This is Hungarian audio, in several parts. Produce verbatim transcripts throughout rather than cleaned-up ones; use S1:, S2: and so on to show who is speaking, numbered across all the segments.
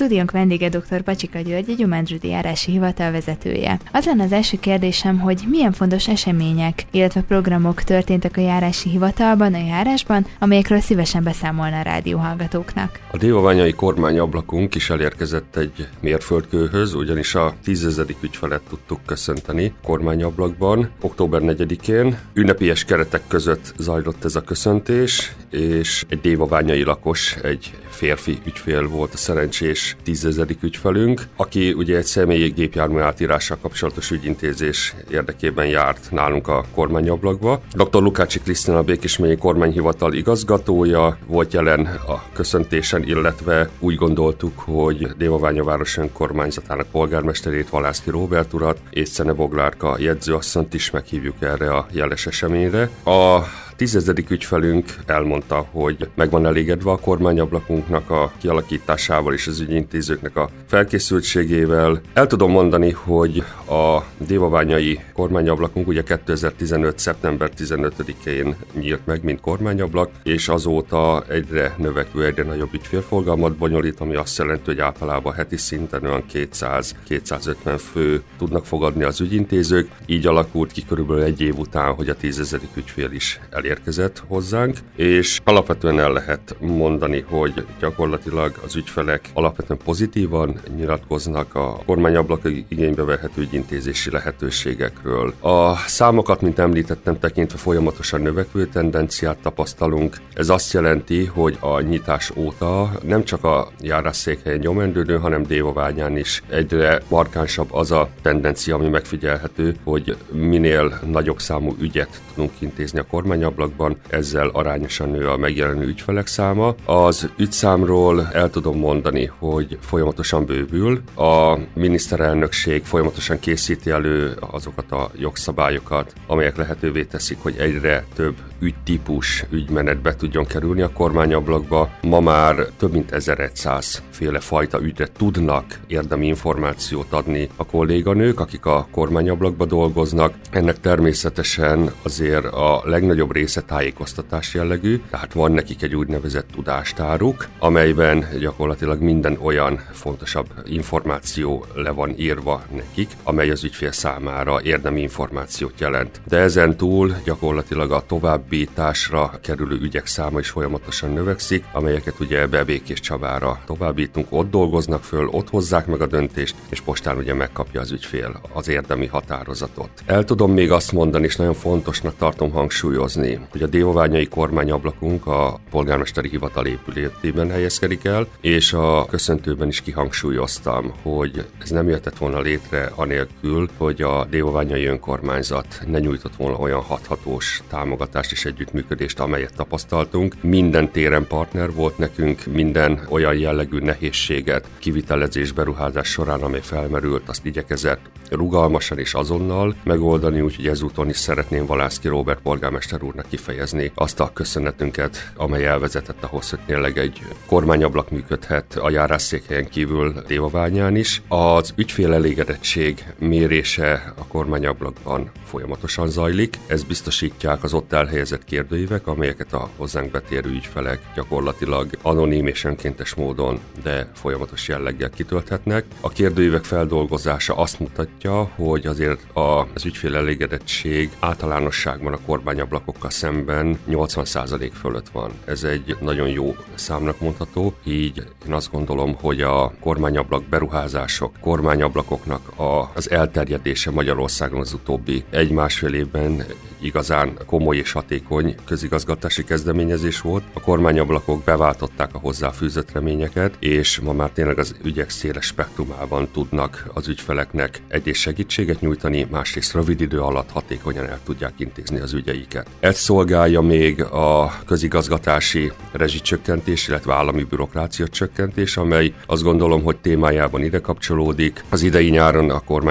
S1: stúdiónk vendége dr. Pacsika György, a Gyomándzsudi járási hivatal vezetője. Az lenne az első kérdésem, hogy milyen fontos események, illetve programok történtek a járási hivatalban, a járásban, amelyekről szívesen beszámolna a rádióhallgatóknak.
S2: A dévaványai kormányablakunk is elérkezett egy mérföldkőhöz, ugyanis a tízezedik ügyfelet tudtuk köszönteni kormányablakban. október negyedikén ünnepélyes keretek között zajlott ez a köszöntés, és egy dévaványai lakos, egy férfi ügyfél volt a szerencsés tízezedik ügyfelünk, aki ugye egy személyi gépjármű átírással kapcsolatos ügyintézés érdekében járt nálunk a kormányablakba. doktor Lukácsi Krisztina, a Békésmegye kormányhivatal igazgatója volt jelen a köszöntésen, illetve úgy gondoltuk, hogy Dévaványa város önkormányzatának polgármesterét, Valászki Róbert urat és Szene Boglárka jegyzőasszonyt is meghívjuk erre a jeles eseményre. A tízezedik ügyfelünk elmondta, hogy meg van elégedve a kormányablakunknak a kialakításával és az ügyintézőknek a felkészültségével. El tudom mondani, hogy a dévaványai kormányablakunk ugye kétezer-tizenöt. szeptember tizenötödikén nyílt meg, mint kormányablak, és azóta egyre növekvő, egyre nagyobb ügyfélforgalmat bonyolít, ami azt jelenti, hogy általában heti szinten olyan kétszáz-kétszázötven fő tudnak fogadni az ügyintézők. Így alakult ki körülbelül egy év után, hogy a tízezedik ügyfél is elérkezett hozzánk, és alapvetően el lehet mondani, hogy gyakorlatilag az ügyfelek alapvetően pozitívan nyilatkoznak a kormányablak igénybe vehető ügyintézési lehetőségekről. A számokat, mint említettem, tekintve folyamatosan növekvő tendenciát tapasztalunk. Ez azt jelenti, hogy a nyitás óta nem csak a járásszékhelyen Gyomendődön, hanem Dévaványán is egyre markánsabb az a tendencia, ami megfigyelhető, hogy minél nagyobb számú ügyet tudunk intézni a kormányablakban, ezzel arányosan nő a megjelenő ügyfelek száma. Az ügyszámról el tudom mondani, hogy folyamatosan bővül. A miniszterelnökség folyamatosan készíti elő azokat a jogszabályokat, amelyek lehetővé teszik, hogy egyre több ügytípus, ügymenet be tudjon kerülni a kormányablakba. Ma már több mint ezerszáz féle fajta ügyre tudnak érdemi információt adni a kolléganők, akik a kormányablakba dolgoznak. Ennek természetesen azért a legnagyobb része tájékoztatás jellegű, tehát van nekik egy úgynevezett tudástáruk, amelyben gyakorlatilag minden olyan fontosabb információ le van írva nekik, amely az ügyfél számára érdemi információt jelent. De ezen túl gyakorlatilag a továbbításra kerülő ügyek száma is folyamatosan növekszik, amelyeket ugye be Békés Csabára továbbítunk, ott dolgoznak föl, ott hozzák meg a döntést, és postán ugye megkapja az ügyfél az érdemi határozatot. El tudom még azt mondani, és nagyon fontosnak tartom hangsúlyozni, hogy a dévaványai kormányablakunk a polgármesteri hivatal épületében helyezkedik el, és a köszöntőben is kihangsúlyoztam, hogy ez nem jöhetett volna létre anélkül, hogy a dévaványai önkormányzat ne nyújtott volna olyan hathatós támogatást és együttműködést, amelyet tapasztaltunk. Minden téren partner volt nekünk, minden olyan jellegű nehézséget kivitelezés, beruházás során, amely felmerült, azt igyekezett rugalmasan és azonnal megoldani, úgyhogy ezúton is szeretném Valászki Róbert polgármester úrnak kifejezni azt a köszönetünket, amely elvezetett ahhoz, hogy tényleg egy kormányablak működhet a járásszékhelyen kívül Dévaványán is. Az ügyfél elégedettség mérése a kormányablakban folyamatosan zajlik. Ez biztosítják az ott elhelyezett kérdőívek, amelyeket a hozzánk betérő ügyfelek gyakorlatilag anonim és önkéntes módon, de folyamatos jelleggel kitölthetnek. A kérdőívek feldolgozása azt mutatja, hogy azért az ügyfél elégedettség általánosságban a kormányablakokkal szemben nyolcvan százalék fölött van. Ez egy nagyon jó számnak mondható, így én azt gondolom, hogy a kormányablak beruházások, kormányablakoknak a, az elterjedése Magyarországon az utóbbi egy-másfél évben igazán komoly és hatékony közigazgatási kezdeményezés volt. A kormányablakok beváltották a hozzáfűzött reményeket, és ma már tényleg az ügyek széles spektrumában tudnak az ügyfeleknek egyrészt segítséget nyújtani, másrészt rövid idő alatt hatékonyan el tudják intézni az ügyeiket. Ez szolgálja még a közigazgatási rezsicsökkentés, illetve állami bürokrácia csökkentés, amely azt gondolom, hogy témájában ide kapcsolódik. Az idei nyáron a kormány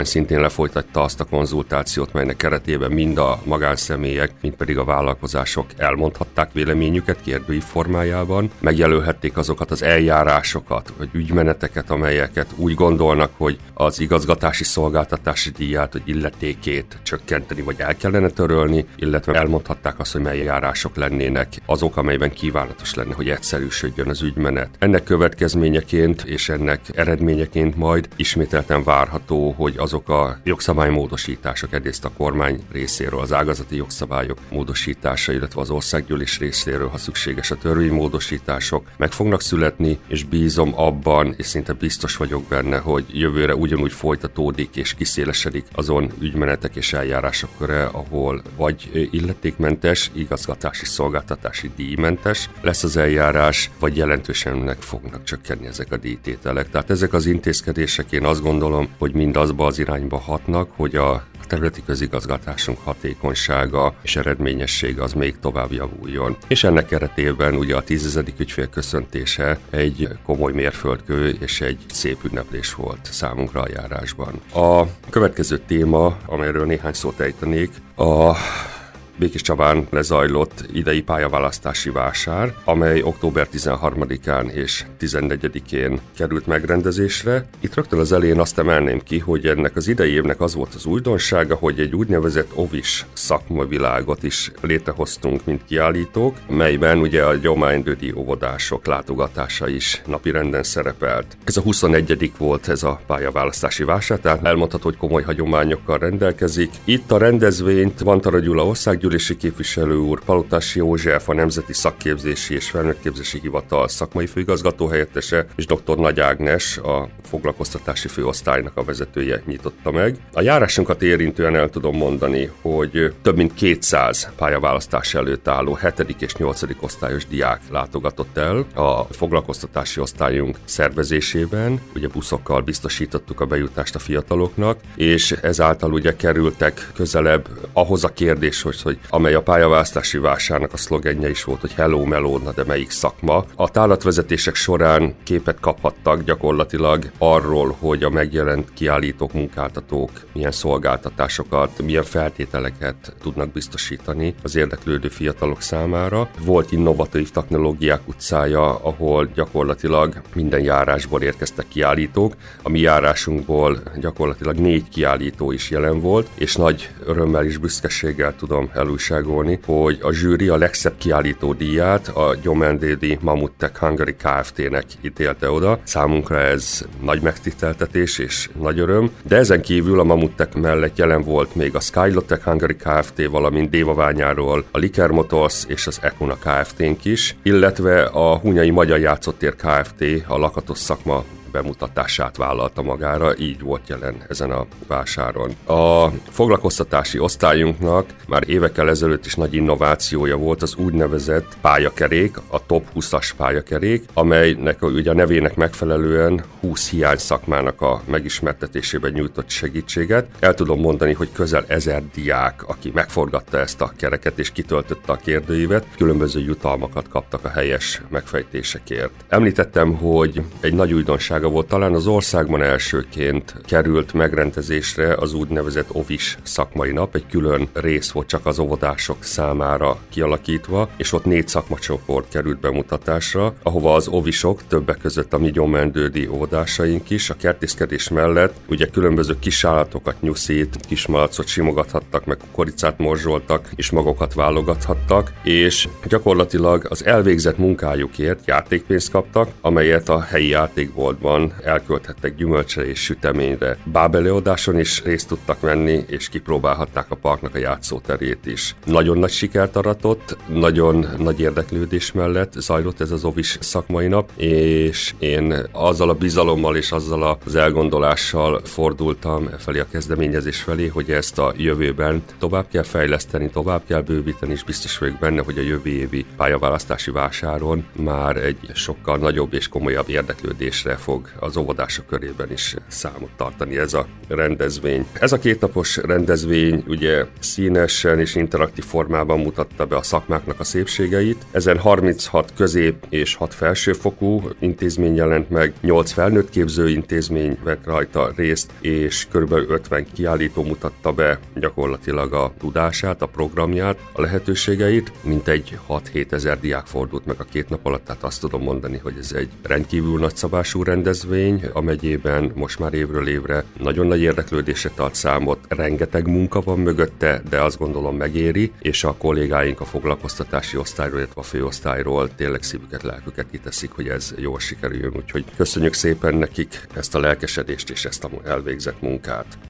S2: kormány szintén lefolytatta azt a konzultációt, melynek keretében mind a magánszemélyek, mind pedig a vállalkozások elmondhatták véleményüket kérdőív formájában, megjelölhették azokat az eljárásokat, vagy ügymeneteket, amelyeket úgy gondolnak, hogy az igazgatási szolgáltatási díját, vagy illetékét csökkenteni, vagy el kellene törölni, illetve elmondhatták azt, hogy mely eljárások lennének azok, amelyben kívánatos lenne, hogy egyszerűsödjön az ügymenet. Ennek következményeként és ennek eredményeként majd ismételten várható, hogy azok a jogszabálymódosítások, egyrészt a kormány részéről, az ágazati jogszabályok módosítása, illetve az országgyűlés részéről, ha szükséges, a törvénymódosítások meg fognak születni, és bízom abban, és szinte biztos vagyok benne, hogy jövőre ugyanúgy folytatódik és kiszélesedik azon ügymenetek és eljárások köre, ahol vagy illetékmentes, igazgatási szolgáltatási díjmentes lesz az eljárás, vagy jelentősen meg fognak csökkenni ezek a díjtételek. Tehát ezek az intézkedések, én azt gondolom, hogy mind azba az irányba hatnak, hogy a területi közigazgatásunk hatékonysága és eredményessége az még tovább javuljon. És ennek keretében ugye a tízezedik ügyfél köszöntése egy komoly mérföldkő és egy szép ünneplés volt számunkra a járásban. A következő téma, amelyről néhány szót ejtenék, a Békéscsabán lezajlott idei pályaválasztási vásár, amely október tizenharmadikán és tizennegyedikén került megrendezésre. Itt rögtön az elején azt emelném ki, hogy ennek az idei évnek az volt az újdonsága, hogy egy úgynevezett ovis szakmavilágot is létrehoztunk, mint kiállítók, melyben ugye a gyományvölgyi óvodások látogatása is napirenden szerepelt. Ez a huszonegyedik volt ez a pályaválasztási vásár, tehát elmondható, hogy komoly hagyományokkal rendelkezik. Itt a rendezvényt Vantara Gyula országgyűlési képviselő úr, Palotás József, a Nemzeti Szakképzési és Felnőttképzési Hivatal szakmai főigazgató helyettese, és dr. Nagy Ágnes, a foglalkoztatási főosztálynak a vezetője nyitotta meg. A járásunkat érintően el tudom mondani, hogy több mint kétszáz pályaválasztás előtt álló hetedik és nyolcadik osztályos diák látogatott el a foglalkoztatási osztályunk szervezésében. Ugye buszokkal biztosítottuk a bejutást a fiataloknak, és ezáltal ugye kerültek közelebb ahhoz a kérdéshoz, hogy amely a pályaválasztási vásárnak a szlogenje is volt, hogy Hello Melóna, de melyik szakma. A tárlatvezetések során képet kaphattak gyakorlatilag arról, hogy a megjelent kiállítók, munkáltatók milyen szolgáltatásokat, milyen feltételeket tudnak biztosítani az érdeklődő fiatalok számára. Volt innovatív technológiák utcája, ahol gyakorlatilag minden járásból érkeztek kiállítók. A mi járásunkból gyakorlatilag négy kiállító is jelen volt, és nagy örömmel és büszkeséggel tudom elújságolni, hogy a zsűri a legszebb kiállító díját a Gyomendédi Mamuttech Hungary Kft-nek ítélte oda. Számunkra ez nagy megtiszteltetés és nagy öröm, de ezen kívül a Mamuttech mellett jelen volt még a Skylotech Hungary Kft, valamint Dévaványáról a Liker Motors és az Ecuna Kft-nk is, illetve a Hunyai Magyar Játszótér Kft, a lakatos szakma bemutatását vállalta magára, így volt jelen ezen a vásáron. A foglalkoztatási osztályunknak már évekkel ezelőtt is nagy innovációja volt az úgynevezett pályakerék, a top húszas pályakerék, amelynek ugye a nevének megfelelően húsz hiány szakmának a megismertetésében nyújtott segítséget. El tudom mondani, hogy közel ezer diák, aki megforgatta ezt a kereket és kitöltötte a kérdőívet, különböző jutalmakat kaptak a helyes megfejtésekért. Említettem, hogy egy nagy újdonság volt, talán az országban elsőként került megrendezésre az úgynevezett ovis szakmai nap, egy külön rész volt csak az óvodások számára kialakítva, és ott négy szakmacsoport került bemutatásra, ahova az ovisok, többek között a mi gyomendődi óvodásaink is, a kertészkedés mellett ugye különböző kisállatokat, nyuszít, kismalacot simogathattak, meg kukoricát morzsoltak, és magokat válogathattak, és gyakorlatilag az elvégzett munkájukért játékpénzt kaptak, amelyet a helyi játékboltban elkölthettek gyümölcsre és süteményre. Bábelőadáson is részt tudtak venni, és kipróbálhatták a parknak a játszóterét is. Nagyon nagy sikert aratott, nagyon nagy érdeklődés mellett zajlott ez az ovis szakmai nap, és én azzal a bizalommal és azzal az elgondolással fordultam felé a kezdeményezés felé, hogy ezt a jövőben tovább kell fejleszteni, tovább kell bővíteni, és biztos vagyok benne, hogy a jövő évi pályaválasztási vásáron már egy sokkal nagyobb és komolyabb érdeklődésre fog fog az óvodások körében is számot tartani ez a rendezvény. Ez a kétnapos rendezvény ugye színesen és interaktív formában mutatta be a szakmáknak a szépségeit. Ezen harminchat közép és hat felsőfokú intézmény jelent meg, nyolc felnőtt képző intézmény vett rajta részt, és kb. ötven kiállító mutatta be gyakorlatilag a tudását, a programját, a lehetőségeit. Mintegy hat-hét ezer diák fordult meg a két nap alatt, tehát azt tudom mondani, hogy ez egy rendkívül nagyszabású rendezvény a megyében, most már évről évre nagyon nagy érdeklődésre tart számot, rengeteg munka van mögötte, de azt gondolom megéri, és a kollégáink a foglalkoztatási osztályról, illetve a főosztályról tényleg szívüket, lelküket kiteszik, hogy ez jól sikerüljön, úgyhogy köszönjük szépen nekik ezt a lelkesedést és ezt a elvégzett munkát.